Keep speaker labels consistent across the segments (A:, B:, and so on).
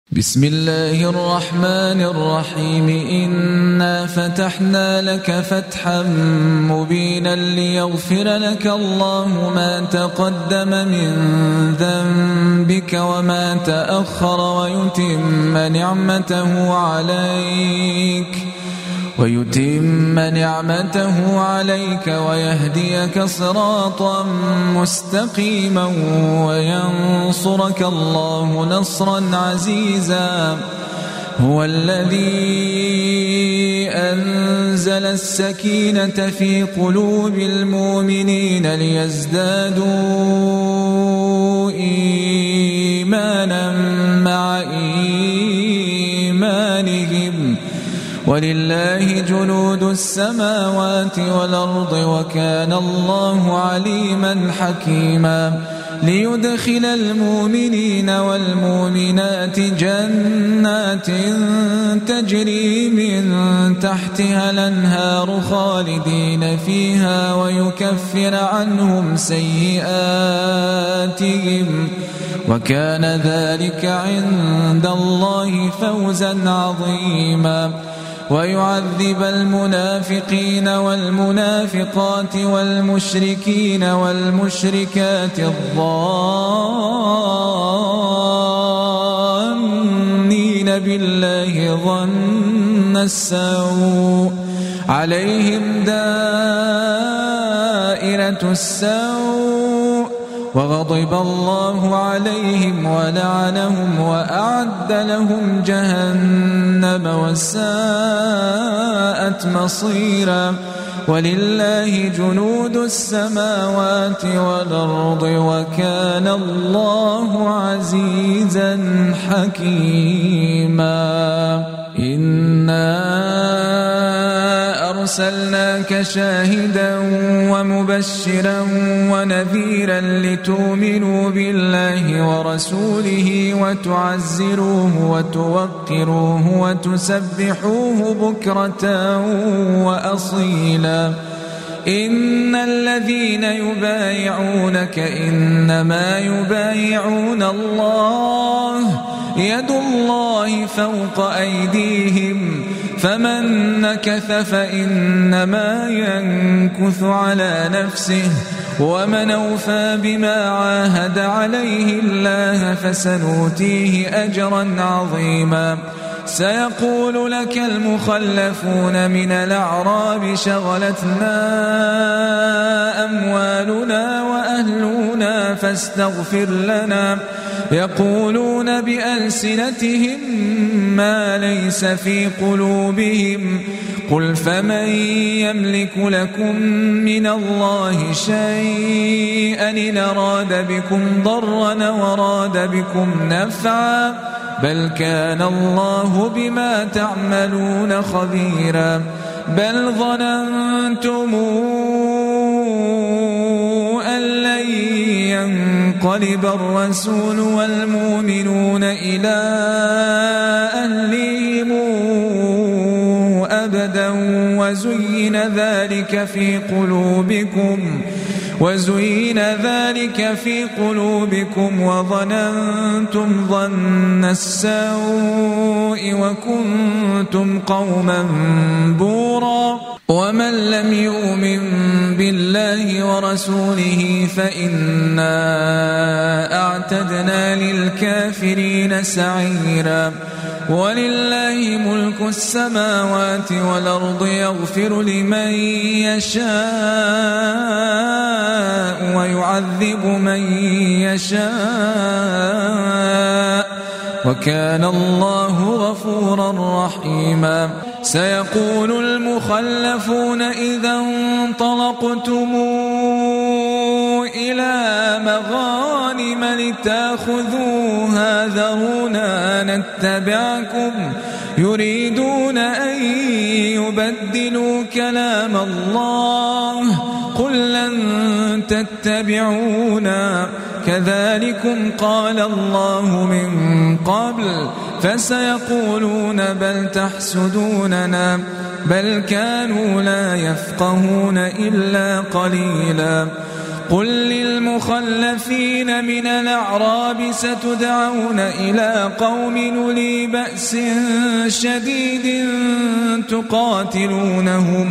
A: بسم الله الرحمن الرحيم إنا فتحنا لك فتحا مبينا ليغفر لك الله ما تقدم من ذنبك وما تأخر ويتم نعمته عليك ويهديك صراطا مستقيما وينصرك الله نصرا عزيزا. هو الذي أنزل السكينة في قلوب المؤمنين ليزدادوا إيمانا مع إيمانهم ولله جنود السماوات والأرض وكان الله عليما حكيما. ليدخل المؤمنين والمؤمنات جنات تجري من تحتها الأنهار خالدين فيها ويكفر عنهم سيئاتهم وكان ذلك عند الله فوزا عظيما. ويعذب المنافقين والمنافقات والمشركين والمشركات الظانين بالله ظن السوء عليهم دائرة السوء وغضب الله عليهم ولعنهم وأعد لهم جهنم وساءت مصيرا. ولله جنود السماوات والأرض وكان الله عزيزا حكيما. إنا أرسلناك شاهدا ومبشرا ونذيرا لتؤمنوا بالله ورسوله وتعزروه وتوقروه وتسبحوه بكرة وأصيلا. إن الذين يبايعونك إنما يبايعون الله يد الله فوق أيديهم فمن نكث فإنما ينكث على نفسه ومن أوفى بما عاهد عليه الله فسنؤتيه أجرا عظيما. سيقول لك المخلفون من الأعراب شغلتنا أموالنا وأهلنا فاستغفر لنا يقولون بألسنتهم ما ليس في قلوبهم قل فمن يملك لكم من الله شيئا إن أراد بكم ضرا وراد بكم نفعا بل كان الله بما تعملون خبيرا. بل ظننتم أن لن ينقلب الرسول والمؤمنون إلى أهلهم أبدا وزين ذلك في قلوبكم وظننتم ظن السوء وكنتم قوما بورا. ومن لم يؤمن بالله ورسوله فإنا أعتدنا للكافرين سعيرا. ولله ملك السماوات والأرض يغفر لمن يشاء ويعذب من يشاء وكان الله غفورا رحيما. سيقول المخلفون إذا انطلقتم إلى مغانم لتأخذوها ذرونا نتبعكم يريدون أن يبدلوا كلام الله قل لن تتبعونا كذلكم قال الله من قبل فسيقولون بل تحسدوننا بل كانوا لا يفقهون إلا قليلا. قل للمخلفين من الأعراب ستدعون إلى قوم أولي بأس شديد تقاتلونهم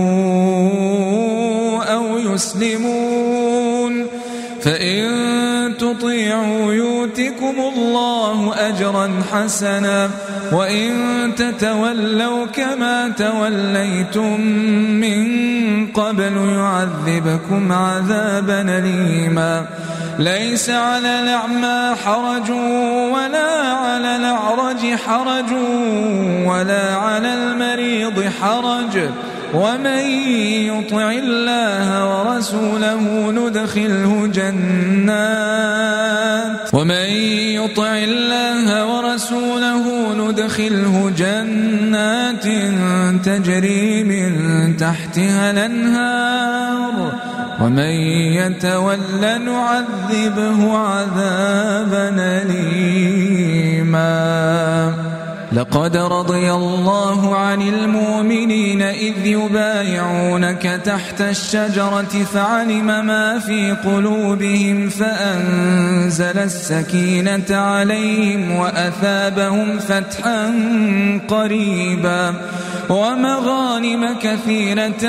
A: أو يسلمون فإن تطيعوا يؤتكم الله أجرا حسنا وإن تتولوا كما توليتم من قبل يعذبكم عذابا أليما ليس على الأعمى حرج ولا على الأعرج حرج ولا على المريض حرج ومن يطع الله ورسوله ندخله جنات تجري من تحتها الأنهار ومن يتول نعذبه عذابا أليما لقد رضي الله عن المؤمنين إذ يبايعونك تحت الشجرة فعلم ما في قلوبهم فأنزل السكينة عليهم وأثابهم فتحا قريبا ومغانم كثيرة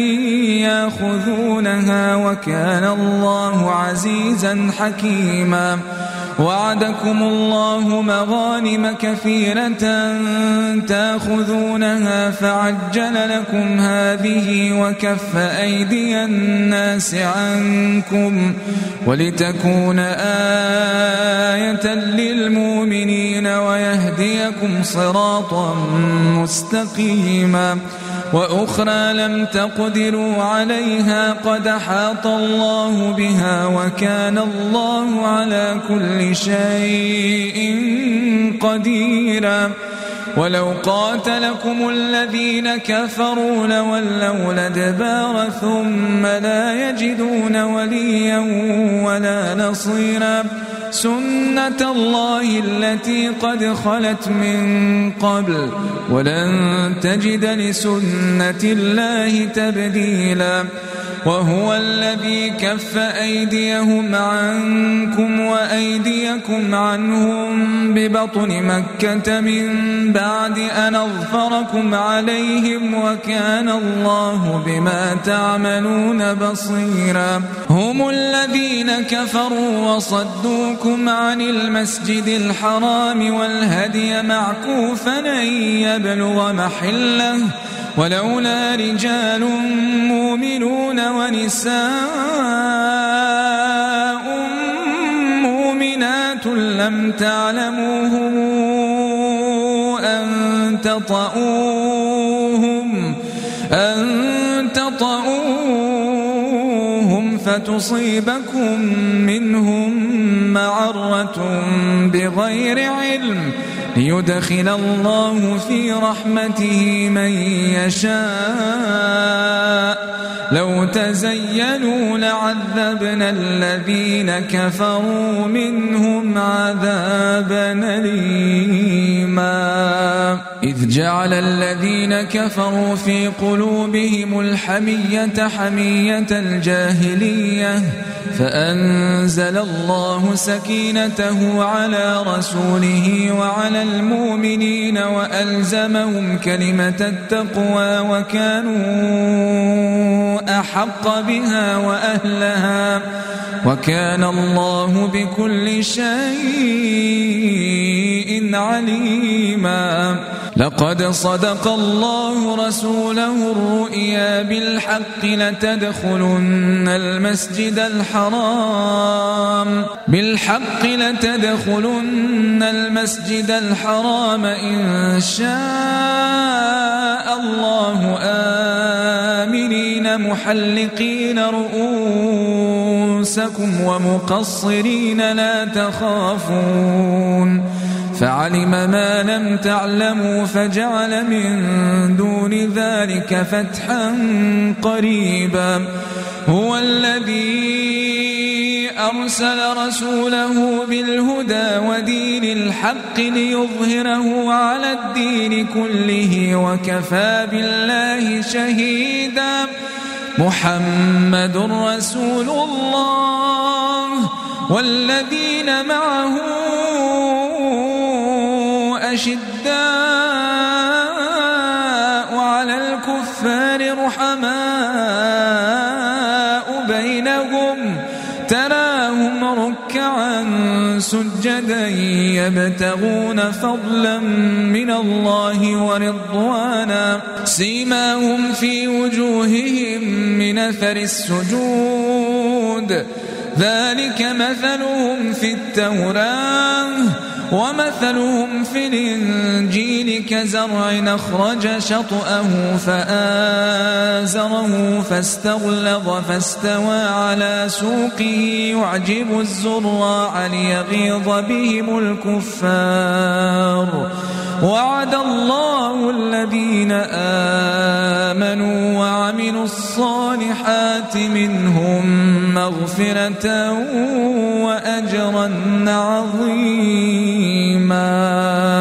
A: يأخذونها وكان الله عزيزا حكيما وعدكم الله مغانم كثيرة تأخذونها فعجل لكم هذه وكف أيدي الناس عنكم ولتكون آية للمؤمنين ويهديكم صراطا مستقيما وأخرى لم تقدروا عليها قد أحاط الله بها وكان الله على كل شيء قديرا ولو قاتلكم الذين كفروا لولوا الأدبار ثم لا يجدون وليا ولا نصيرا سنة الله التي قد خلت من قبل ولن تجد لسنة الله تبديلا وهو الذي كف أيديهم عنكم وأيديكم عنهم ببطن مكة من بعد أن أظفركم عليهم وكان الله بما تعملون بصيرا هم الذين كفروا وصدوكم عن المسجد الحرام والهدي معكوفا أن يبلغ محله ولولا رجال مؤمنون ونساء مؤمنات لم تعلموهم أن تطؤوهم فتصيبكم منهم معرة بغير علم ليدخل الله في رحمته من يشاء لو تزينوا لعذبنا الذين كفروا منهم عذابا أليما إذ جعل الذين كفروا في قلوبهم الحمية حمية الجاهلية فأنزل الله سكينته على رسوله وعلى المؤمنين وألزمهم كلمة التقوى وكانوا أحق بها وأهلها وكان الله بكل شيء عليما لقد صدق الله رسوله الرؤيا بالحق لتدخلن المسجد الحرام إن شاء الله آمنين محلقين رؤوسكم ومقصرين لا تخافون فعلم ما لم تعلموا فجعل من دون ذلك فتحا قريبا هو الذي أرسل رسوله بالهدى ودين الحق ليظهره على الدين كله وكفى بالله شهيدا محمد رسول الله والذين معه أشداء على الكفار رحماء بينهم تراهم ركعا سجدا يبتغون فضلا من الله ورضوانا سيماهم في وجوههم من أثر السجود ذلك مثلهم في التوراة ومثلهم في الإنجيل كزرع أخرج شطأه فآزره فاستغلظ فاستوى على سوقه يعجب الزراع ليغيظ بهم الكفار وعد الله الذين آمنوا وعملوا الصالحات منهم مغفرة وأجرا عظيما.